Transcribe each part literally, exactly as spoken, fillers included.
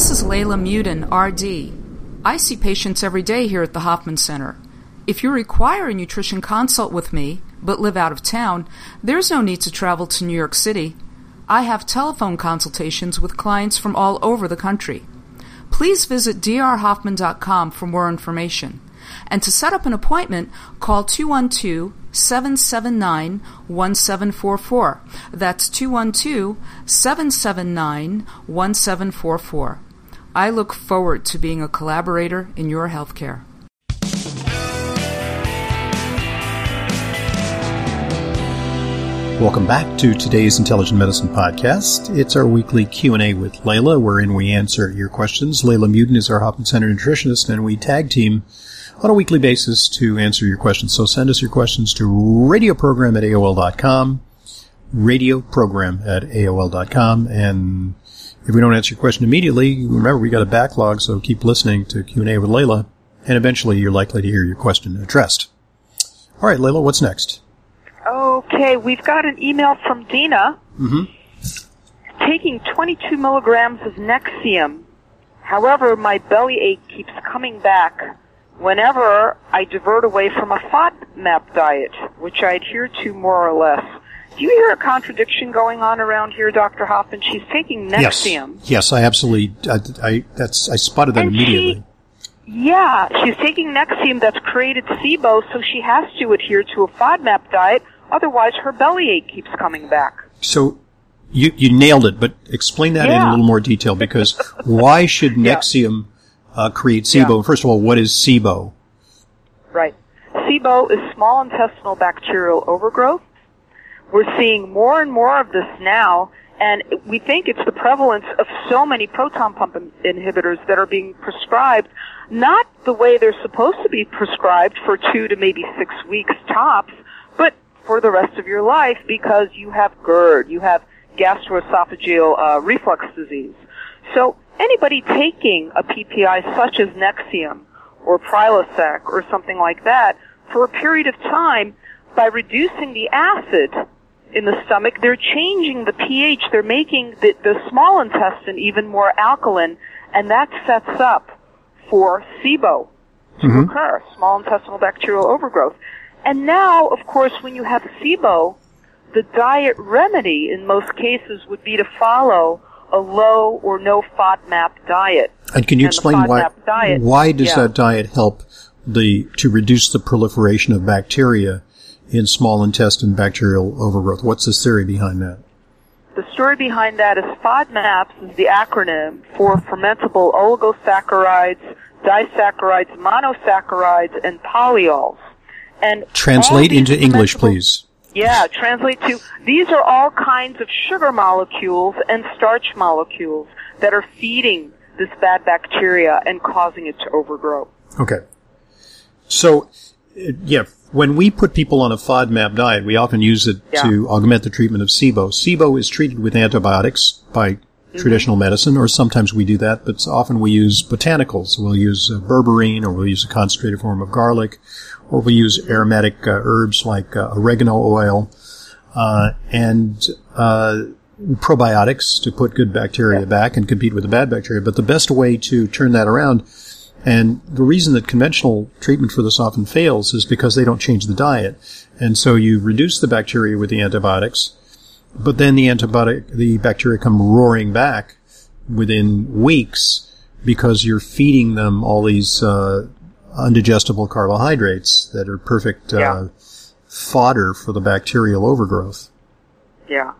This is Layla Muden, R D. I see patients every day here at the Hoffman Center. If you require a nutrition consult with me, but live out of town, there's no need to travel to New York City. I have telephone consultations with clients from all over the country. Please visit d r hoffman dot com for more information. And to set up an appointment, call two one two, seven seven nine, one seven four four. That's two one two, seven seven nine, one seven four four. I look forward to being a collaborator in your healthcare. Welcome back to today's Intelligent Medicine Podcast. It's our weekly Q and A with Layla, wherein we answer your questions. Layla Muden is our Hoffman Center nutritionist, and we tag team on a weekly basis to answer your questions. So send us your questions to radioprogram at A O L dot com, radioprogram at A O L dot com, and if we don't answer your question immediately, remember we got a backlog, so keep listening to Q and A with Layla, and eventually you're likely to hear your question addressed. All right, Layla, what's next? Okay, we've got an email from Dina. Mm-hmm. Taking twenty-two milligrams of Nexium. However, my bellyache keeps coming back whenever I divert away from a FODMAP diet, which I adhere to more or less. Do you hear a contradiction going on around here, Doctor Hoffman? She's taking Nexium. Yes, yes, I absolutely. I, I that's I spotted that and immediately. She, yeah, she's taking Nexium that's created SIBO, so she has to adhere to a FODMAP diet. Otherwise, her bellyache keeps coming back. So you you nailed it, but explain that yeah. in a little more detail, because why should Nexium uh, create SIBO? Yeah. First of all, what is SIBO? Right. SIBO is small intestinal bacterial overgrowth. We're seeing more and more of this now, and we think it's the prevalence of so many proton pump inhibitors that are being prescribed, not the way they're supposed to be prescribed for two to maybe six weeks tops, but for the rest of your life because you have GERD, you have gastroesophageal uh, reflux disease. So anybody taking a P P I such as Nexium or Prilosec or something like that for a period of time, by reducing the acid in the stomach, they're changing the pH. They're making the, the small intestine even more alkaline, and that sets up for SIBO to Mm-hmm. occur, small intestinal bacterial overgrowth. And now, of course, when you have SIBO, the diet remedy in most cases would be to follow a low or no FODMAP diet. And can you and explain why diet, why does yeah. that diet help the to reduce the proliferation of bacteria in small intestine bacterial overgrowth? What's the theory behind that? The story behind that is FODMAPs is the acronym for fermentable oligosaccharides, disaccharides, monosaccharides, and polyols. And translate into English, please. Yeah, translate to, these are all kinds of sugar molecules and starch molecules that are feeding this bad bacteria and causing it to overgrow. Okay. So, yeah, when we put people on a FODMAP diet, we often use it yeah. to augment the treatment of SIBO. SIBO is treated with antibiotics by mm-hmm. traditional medicine, or sometimes we do that, but often we use botanicals. We'll use uh, berberine, or we'll use a concentrated form of garlic, or we use aromatic uh, herbs like uh, oregano oil, uh, and uh, probiotics to put good bacteria yeah. back and compete with the bad bacteria. But the best way to turn that around, and the reason that conventional treatment for this often fails, is because they don't change the diet. And so you reduce the bacteria with the antibiotics, but then the antibiotic, the bacteria come roaring back within weeks because you're feeding them all these uh undigestible carbohydrates that are perfect uh, yeah. fodder for the bacterial overgrowth. Yeah.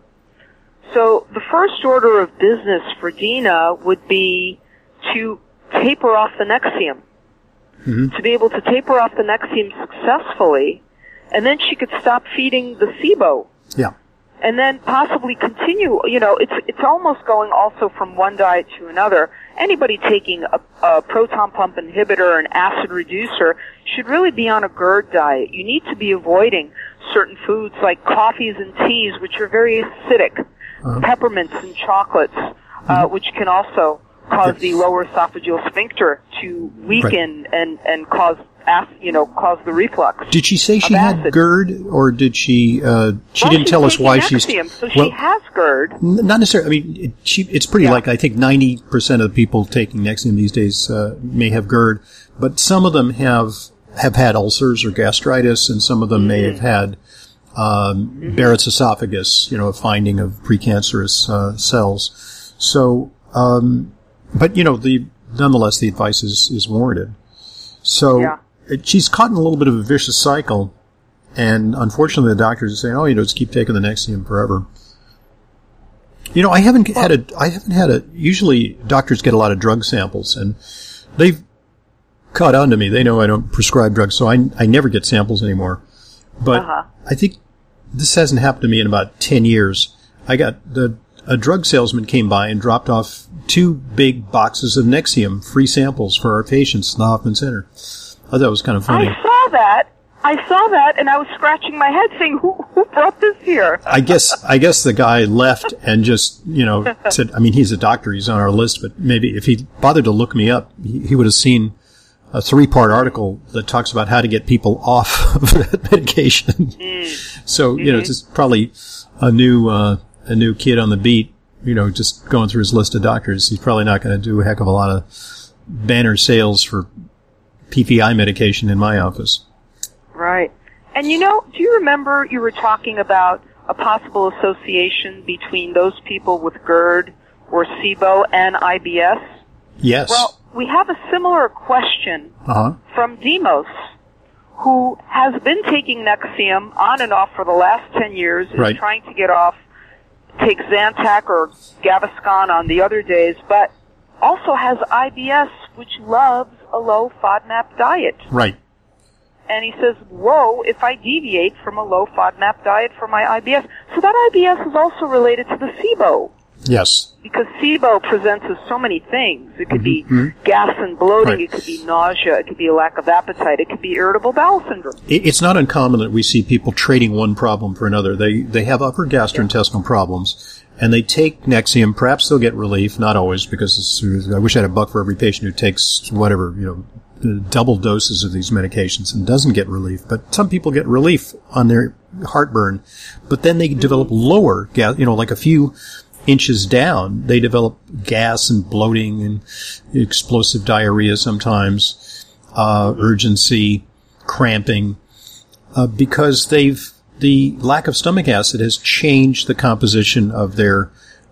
So the first order of business for Dina would be to taper off the Nexium. Mm-hmm. To be able to taper off the Nexium successfully, and then she could stop feeding the SIBO. Yeah. And then possibly continue, you know, it's it's almost going also from one diet to another. Anybody taking a, a proton pump inhibitor, an acid reducer, should really be on a GERD diet. You need to be avoiding certain foods like coffees and teas, which are very acidic, uh-huh. peppermints and chocolates, mm-hmm. uh, which can also cause the lower esophageal sphincter to weaken right. and, and cause ac- you know, cause the reflux. Did she say she had acid. GERD, or did she? Uh, she well, didn't tell us why she's. Nexium, so well, she has GERD. N- not necessarily. I mean, it, she, it's pretty Yeah. like I think ninety percent of the people taking Nexium these days uh, may have GERD, but some of them have have had ulcers or gastritis, and some of them mm-hmm. may have had um, mm-hmm. Barrett's esophagus, you know, a finding of precancerous uh, cells. So, um, but you know, the nonetheless, the advice is, is warranted. So yeah. it, she's caught in a little bit of a vicious cycle, and unfortunately, the doctors are saying, "Oh, you know, just keep taking the Nexium forever." You know, I haven't had a, I haven't had a. Usually, doctors get a lot of drug samples, and they've caught on to me. They know I don't prescribe drugs, so I, I never get samples anymore. But uh-huh. I think this hasn't happened to me in about ten years. I got the a drug salesman came by and dropped off two big boxes of Nexium, free samples for our patients in the Hoffman Center. I thought that was kind of funny. I saw that. I saw that, and I was scratching my head saying, who, who brought this here? I guess I guess the guy left and just, you know, said, I mean, he's a doctor, he's on our list, but maybe if he bothered to look me up, he, he would have seen a three-part article that talks about how to get people off of that medication. Mm. So, you mm-hmm. know, it's just probably a new uh, a new kid on the beat, you know, just going through his list of doctors. He's probably not going to do a heck of a lot of banner sales for P P I medication in my office. Right. And you know, do you remember you were talking about a possible association between those people with GERD or SIBO and I B S? Yes. Well, we have a similar question uh-huh. from Demos, who has been taking Nexium on and off for the last ten years, is right. trying to get off, take Zantac or Gaviscon on the other days, but also has I B S, which loves a low FODMAP diet. Right. And he says, whoa, if I deviate from a low FODMAP diet for my I B S. So that I B S is also related to the SIBO. Yes. Because SIBO presents as so many things. It could mm-hmm. be gas and bloating. Right. It could be nausea. It could be a lack of appetite. It could be irritable bowel syndrome. It's not uncommon that we see people trading one problem for another. They they have upper gastrointestinal yeah. problems, and they take Nexium. Perhaps they'll get relief. Not always, because it's, I wish I had a buck for every patient who takes whatever, you know, double doses of these medications and doesn't get relief. But some people get relief on their heartburn, but then they mm-hmm. develop lower gas, you know, like a few inches down, they develop gas and bloating and explosive diarrhea sometimes, uh, urgency, cramping, uh, because they've, the lack of stomach acid has changed the composition of their,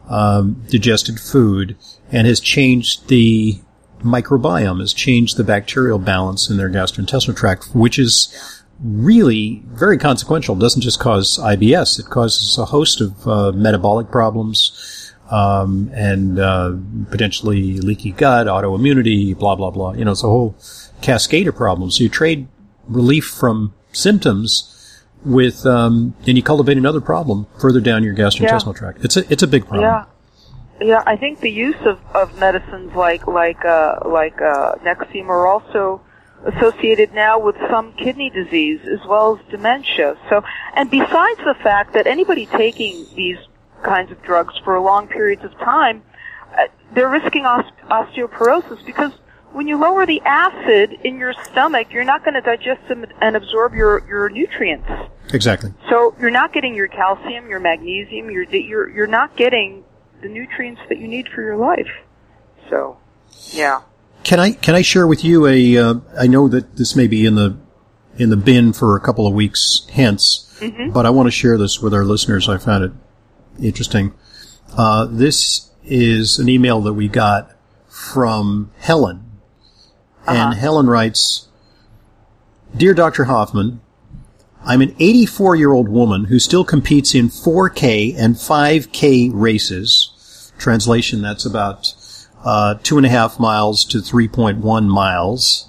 um, digested food and has changed the microbiome, has changed the bacterial balance in their gastrointestinal tract, which is really very consequential. It doesn't just cause I B S. It causes a host of uh, metabolic problems um, and uh, potentially leaky gut, autoimmunity, blah, blah, blah. You know, it's a whole cascade of problems. So you trade relief from symptoms with, um, and you cultivate another problem further down your gastrointestinal yeah. tract. It's a, it's a big problem. Yeah. Yeah, I think the use of, of medicines like like uh, like uh, Nexium are also associated now with some kidney disease as well as dementia. So, and besides the fact that anybody taking these kinds of drugs for long periods of time, uh, they're risking os- osteoporosis because when you lower the acid in your stomach, you're not going to digest them and absorb your, your nutrients. Exactly. So you're not getting your calcium, your magnesium, you're you're you're not getting the nutrients that you need for your life. So, yeah. Can I can I share with you a? Uh, I know that this may be in the in the bin for a couple of weeks hence, mm-hmm. but I want to share this with our listeners. I found it interesting. Uh, this is an email that we got from Helen, uh-huh. and Helen writes, "Dear Doctor Hoffman, I'm an eighty-four-year-old woman who still competes in four K and five K races. Translation, that's about uh, two and a half miles to three point one miles.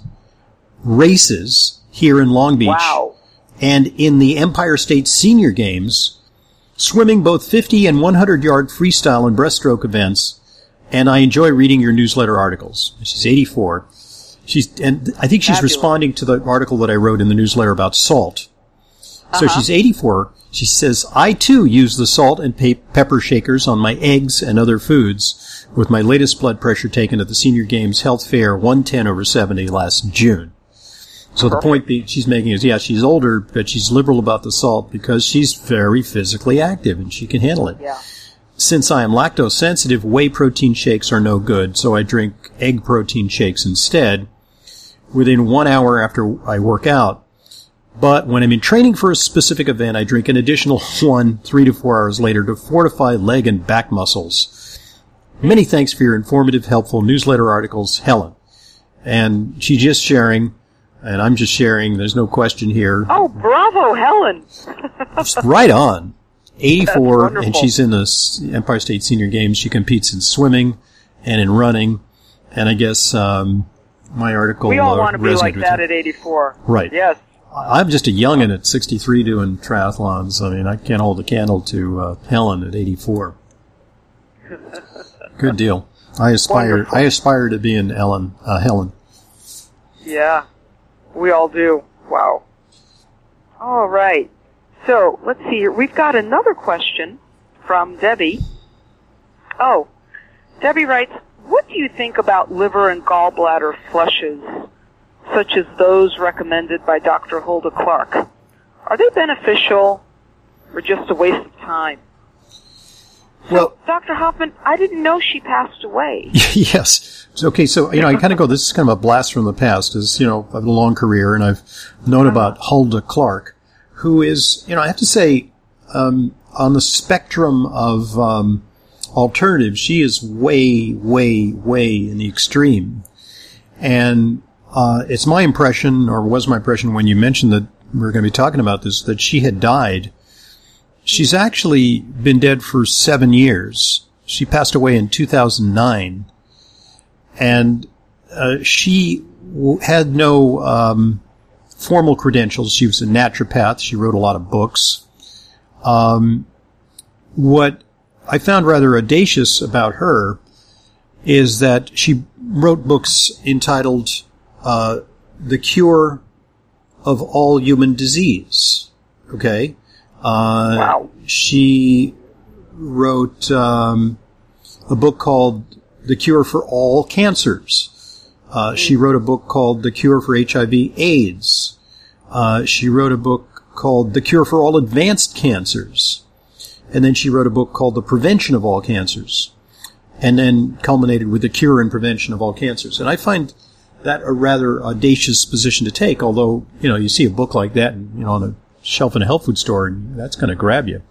Races here in Long Beach. Wow. And in the Empire State Senior Games, swimming both fifty and one hundred yard freestyle and breaststroke events. And I enjoy reading your newsletter articles." She's eighty-four. She's, and I think she's Fabulous. responding to the article that I wrote in the newsletter about salt. So uh-huh. she's eighty-four. She says, "I too use the salt and pe- pepper shakers on my eggs and other foods with my latest blood pressure taken at the Senior Games Health Fair one ten over seventy last June. So Perfect. the point be, she's making is, yeah, she's older, but she's liberal about the salt because she's very physically active and she can handle it. Yeah. Since I am lactose sensitive, whey protein shakes are no good, so I drink egg protein shakes instead within one hour after I work out. But when I'm in training for a specific event, I drink an additional one three to four hours later to fortify leg and back muscles. Many thanks for your informative, helpful newsletter articles, Helen. And she's just sharing, and I'm just sharing, there's no question here. Oh, bravo, Helen! Right on. eighty-four, That's and she's in the Empire State Senior Games. She competes in swimming and in running. And I guess um, my article We all uh, want to be like resonated with that you. at eighty-four. Right. Yes. I'm just a youngin' at sixty-three doing triathlons. I mean, I can't hold a candle to uh, Helen at eighty-four. Good deal. I aspire. Wonderful. I aspire to be an Ellen, uh, Helen. Yeah. We all do. Wow. All right. So, let's see here. We've got another question from Debbie. Oh, Debbie writes, what do you think about liver and gallbladder flushes, such as those recommended by Doctor Hulda Clark? Are they beneficial or just a waste of time? So, Well, Doctor Hoffman, I didn't know she passed away. yes. So, okay, so, you know, I kind of go, this is kind of a blast from the past, as, you know, I have a long career, and I've known about Hulda Clark, who is, you know, I have to say, um, on the spectrum of um, alternatives, she is way, way, way in the extreme. And uh, it's my impression, or was my impression when you mentioned that we were going to be talking about this, that she had died. She's actually been dead for seven years. She passed away in two thousand nine. And uh, she w- had no um, formal credentials. She was a naturopath. She wrote a lot of books. Um, what I found rather audacious about her is that she wrote books entitled uh, The Cure of All Human Disease. Okay? Uh, Wow. She wrote um, a book called The Cure for All Cancers. Uh, she wrote a book called The Cure for H I V AIDS. Uh, she wrote a book called The Cure for All Advanced Cancers. And then she wrote a book called The Prevention of All Cancers. And then culminated with The Cure and Prevention of All Cancers. And I find that a rather audacious position to take, although, you know, you see a book like that, and, you know, on a shelf in a health food store, and that's going to grab you.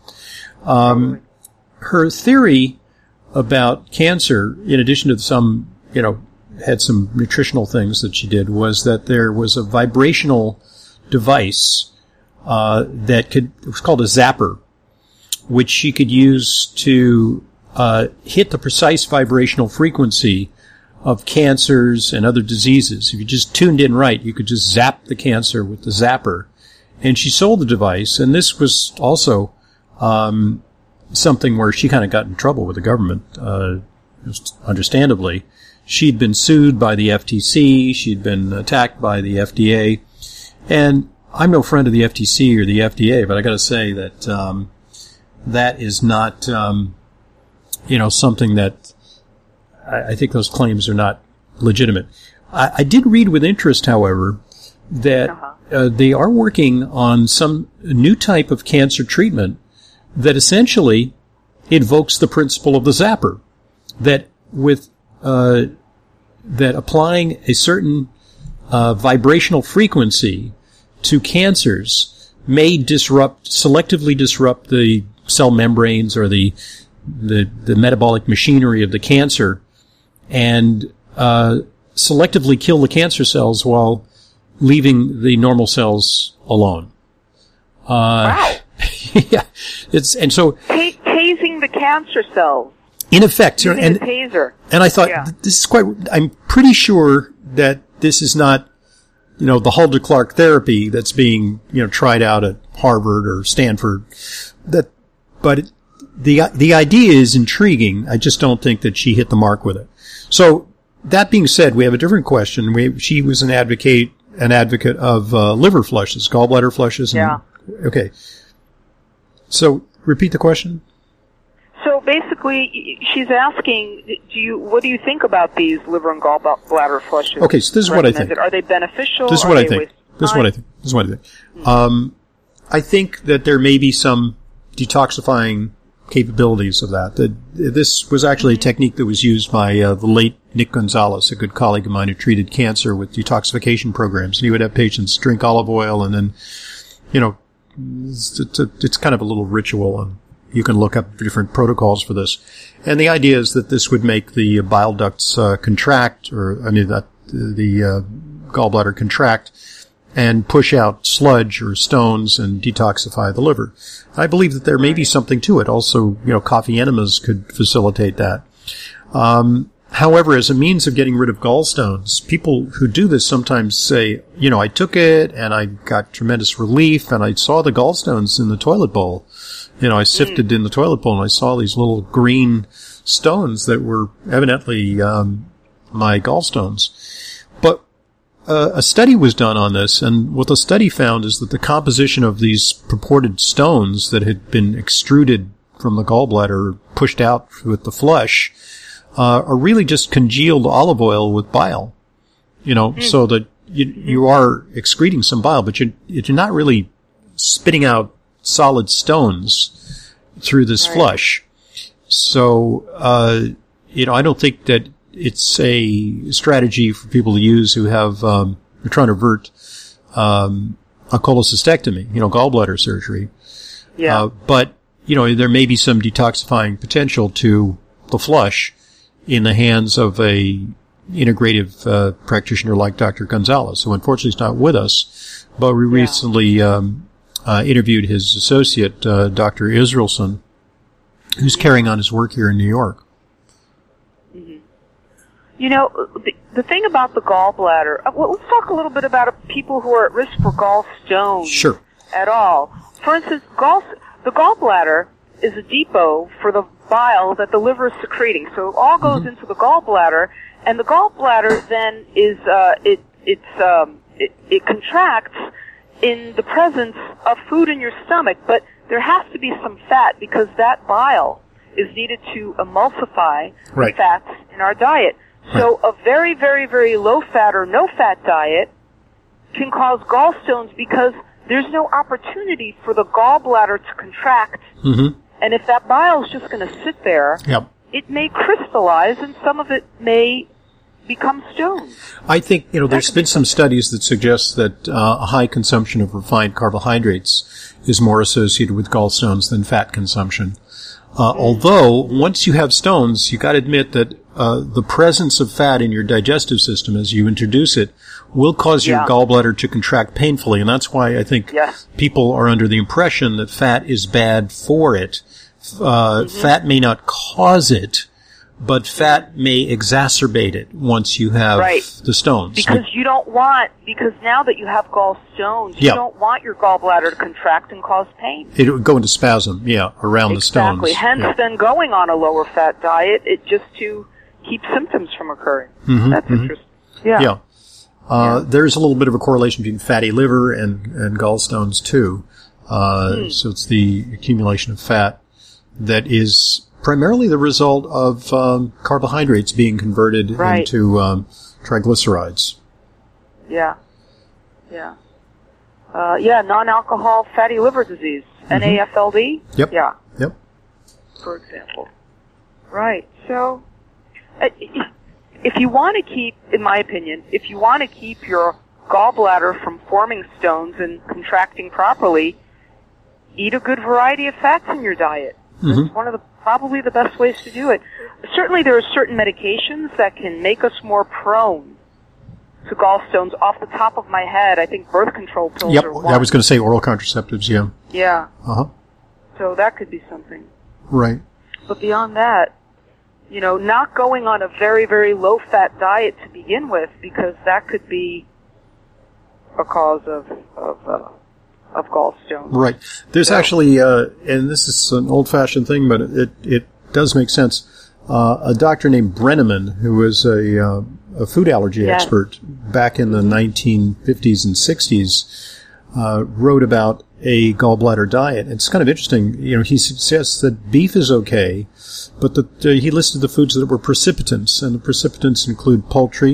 Um, her theory about cancer, in addition to some, you know, had some nutritional things that she did, was that there was a vibrational device uh, that could, it was called a zapper, which she could use to uh, hit the precise vibrational frequency of cancers and other diseases. If you just tuned in right, you could just zap the cancer with the zapper. And she sold the device, and this was also um, something where she kind of got in trouble with the government, uh, understandably. She'd been sued by the F T C, she'd been attacked by the F D A, and I'm no friend of the F T C or the F D A, but I got to say that um, that is not, um, you know, something that I, I think those claims are not legitimate. I, I did read with interest, however, that Uh-huh. uh, they are working on some new type of cancer treatment that essentially invokes the principle of the zapper. That with uh, that applying a certain uh, vibrational frequency to cancers may disrupt, selectively disrupt the cell membranes or the the, the metabolic machinery of the cancer, and uh, selectively kill the cancer cells while leaving the normal cells alone. Uh, Wow. yeah, it's and so Ta- tasing the cancer cells. in effect, Using and a taser. and I thought Yeah. th- this is quite. I'm pretty sure that this is not, you know, the Hulda Clark therapy that's being, you know, tried out at Harvard or Stanford. That, but it, the the idea is intriguing. I just don't think that she hit the mark with it. So that being said, we have a different question. We she was an advocate an advocate of uh, liver flushes, gallbladder flushes. And, Yeah. Okay. So repeat the question. So basically, she's asking, do you, what do you think about these liver and gallbladder flushes? Okay, so this is what I think. recommended? Are they beneficial? This is Are what I they think. waste- This is what I think. This is what I think. Um, I think that there may be some detoxifying capabilities of that. That this was actually a technique that was used by uh, the late Nick Gonzalez, a good colleague of mine who treated cancer with detoxification programs. And he would have patients drink olive oil, and then, you know, it's, it's, a, it's kind of a little ritual, and you can look up different protocols for this. And the idea is that this would make the bile ducts uh, contract, or I mean, that the uh, gallbladder contract, and push out sludge or stones and detoxify the liver. I believe that there may be something to it. Also, you know, coffee enemas could facilitate that. Um, however, as a means of getting rid of gallstones, people who do this sometimes say, you know, I took it and I got tremendous relief and I saw the gallstones in the toilet bowl. You know, I sifted mm. in the toilet bowl and I saw these little green stones that were evidently um, my gallstones. But Uh, a study was done on this, and what the study found is that the composition of these purported stones that had been extruded from the gallbladder, pushed out with the flush, uh, are really just congealed olive oil with bile. You know, mm. so that you, you are excreting some bile, but you're, you're not really spitting out solid stones through this right. flush. So, uh, you know, I don't think that it's a strategy for people to use who have, um, they're trying to avert, um, a cholecystectomy, you know, gallbladder surgery. Yeah. Uh, but, you know, there may be some detoxifying potential to the flush in the hands of a integrative, uh, practitioner like Doctor Gonzalez, who unfortunately is not with us, but we yeah. recently, um, uh, interviewed his associate, uh, Doctor Israelson, who's mm-hmm. carrying on his work here in New York. You know, the, the thing about the gallbladder, uh, well, let's talk a little bit about uh, people who are at risk for gallstones sure. at all. For instance, gall, the gallbladder is a depot for the bile that the liver is secreting. So it all goes mm-hmm. into the gallbladder, and the gallbladder then is, uh, it, it's, um, it, it contracts in the presence of food in your stomach, but there has to be some fat because that bile is needed to emulsify right. the fats in our diet. So a very, very, very low-fat or no-fat diet can cause gallstones because there's no opportunity for the gallbladder to contract. Mm-hmm. And if that bile is just going to sit there, yep. it may crystallize and some of it may become stones. I think, you know, there's been some studies that suggest that uh, a high consumption of refined carbohydrates is more associated with gallstones than fat consumption. Uh, although, once you have stones, you got to admit that uh, the presence of fat in your digestive system as you introduce it will cause your yeah. gallbladder to contract painfully, and that's why I think yes. people are under the impression that fat is bad for it. Uh, mm-hmm. Fat may not cause it, but fat may exacerbate it once you have right. the stones. Because you don't want, because now that you have gallstones, you yeah. don't want your gallbladder to contract and cause pain. It would go into spasm, yeah, around exactly. the stones. Exactly. Hence, yeah. then going on a lower fat diet, it just to keep symptoms from occurring. Mm-hmm, That's mm-hmm. interesting. Yeah. Yeah. Uh, yeah. There's a little bit of a correlation between fatty liver and, and gallstones, too. Uh, mm. So it's the accumulation of fat that is primarily the result of um, carbohydrates being converted right. into um, triglycerides. Yeah. Yeah. Uh, yeah, non-alcohol fatty liver disease, mm-hmm. N A F L D? Yep. Yeah. Yep. For example. Right. So, uh, if you want to keep, in my opinion, if you want to keep your gallbladder from forming stones and contracting properly, eat a good variety of fats in your diet. Mm-hmm. That's one of the probably the best ways to do it. Certainly there are certain medications that can make us more prone to gallstones. Off the top of my head, I think birth control pills yep. are one. I was going to say oral contraceptives, yeah. Yeah. Uh-huh. So that could be something. Right. But beyond that, you know, not going on a very, very low-fat diet to begin with, because that could be a cause of of, uh, of gallstones. Right. There's so, actually, uh, and this is an old-fashioned thing, but it it does make sense. Uh, a doctor named Brenneman, who was a uh, a food allergy yes. expert back in the nineteen fifties and sixties, uh, wrote about a gallbladder diet. It's kind of interesting. You know, he suggests that beef is okay, but that uh, he listed the foods that were precipitants, and the precipitants include poultry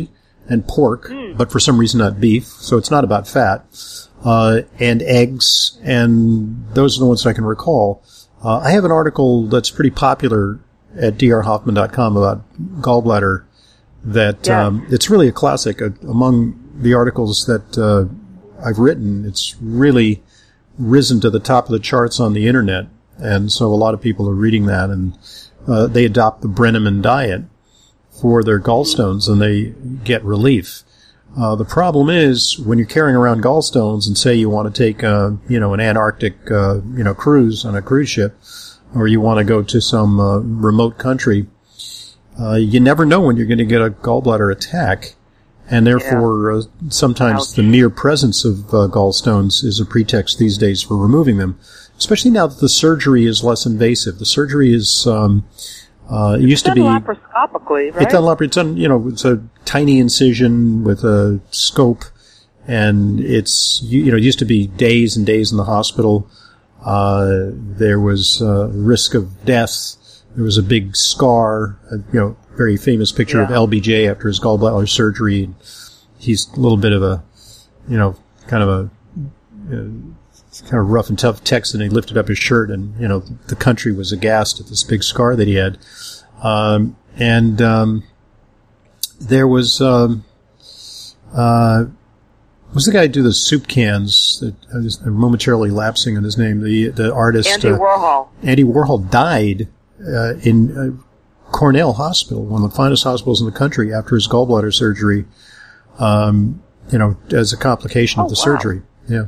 and pork, Mm. but for some reason not beef, so it's not about fat, uh, and eggs, and those are the ones I can recall. Uh, I have an article that's pretty popular at d r hoffman dot com about gallbladder that Yes. um, it's really a classic. Uh, among the articles that uh, I've written, it's really risen to the top of the charts on the internet, and so a lot of people are reading that, and uh, they adopt the Brenneman diet for their gallstones, and they get relief. Uh, the problem is when you're carrying around gallstones, and say you want to take, uh, you know, an Antarctic, uh, you know, cruise on a cruise ship, or you want to go to some uh, remote country, uh, you never know when you're going to get a gallbladder attack. And therefore, uh, sometimes Ouch. the mere presence of uh, gallstones is a pretext these days for removing them, especially now that the surgery is less invasive. The surgery is, um, uh, it used to It's be... done laparoscopically, right? It's done lapar- It's done, you know, it's a tiny incision with a scope, and it's, you, you know, it used to be days and days in the hospital. Uh, there was uh, risk of death. There was a big scar, uh, you know, very famous picture of Yeah. L B J after his gallbladder surgery. He's a little bit of a, you know, kind of a, uh, kind of rough and tough text, and he lifted up his shirt, and, you know, the country was aghast at this big scar that he had. Um, and, um, there was, um, uh, was the guy who do the soup cans that I'm just I'm momentarily lapsing on his name, the, the artist, Andy uh, Warhol. Andy Warhol died, uh, in, uh, Cornell Hospital, one of the finest hospitals in the country, after his gallbladder surgery, um, you know, as a complication Oh, of the wow. surgery. Yeah.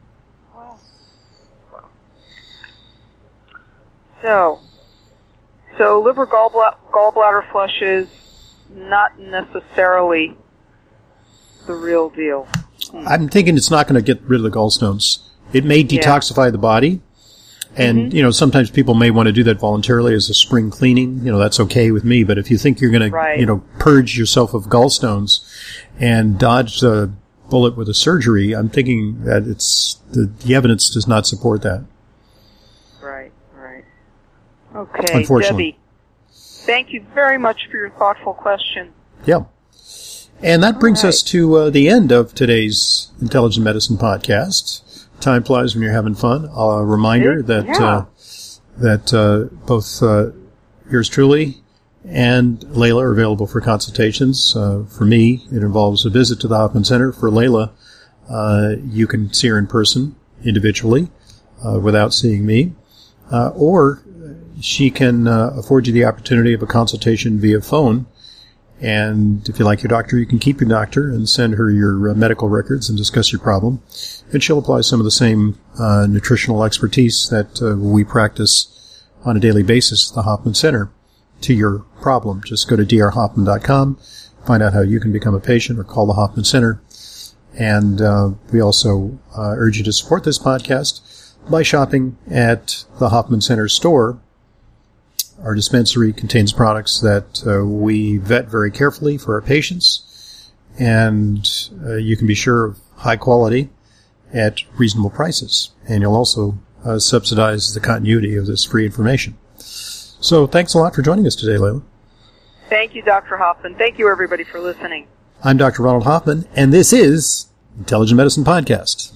So, so liver gallbladder, gallbladder flush is not necessarily the real deal. I'm thinking it's not going to get rid of the gallstones. It may detoxify the body. And, Mm-hmm. you know, sometimes people may want to do that voluntarily as a spring cleaning. You know, that's okay with me. But if you think you're going Right. to, you know, purge yourself of gallstones and dodge the bullet with a surgery, I'm thinking that it's, the, the evidence does not support that. Right, right. Okay, Unfortunately. Debbie, thank you very much for your thoughtful question. Yeah. And that brings right. us to uh, the end of today's Intelligent Medicine podcast. Time flies when you're having fun. A reminder It- that yeah. uh, that uh, both uh, yours truly and Layla are available for consultations. Uh, for me, it involves a visit to the Hoffman Center. For Layla, uh, you can see her in person, individually, uh, without seeing me. Uh, or she can uh, afford you the opportunity of a consultation via phone. And if you like your doctor, you can keep your doctor and send her your uh, medical records and discuss your problem. And she'll apply some of the same uh, nutritional expertise that uh, we practice on a daily basis at the Hoffman Center to your problem. Just go to d r hoffman dot com, find out how you can become a patient, or call the Hoffman Center. And uh, we also uh, urge you to support this podcast by shopping at the Hoffman Center store. Our dispensary contains products that uh, we vet very carefully for our patients, and uh, you can be sure of high quality at reasonable prices. And you'll also uh, subsidize the continuity of this free information. So thanks a lot for joining us today, Layla. Thank you, Doctor Hoffman. Thank you, everybody, for listening. I'm Doctor Ronald Hoffman, and this is Intelligent Medicine Podcast.